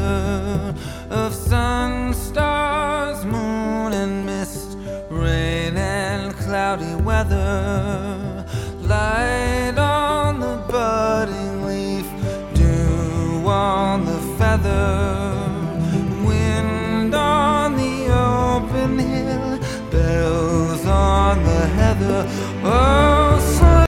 together of sun, stars, moon and mist, rain and cloudy weather, light on the budding leaf, dew on the feather.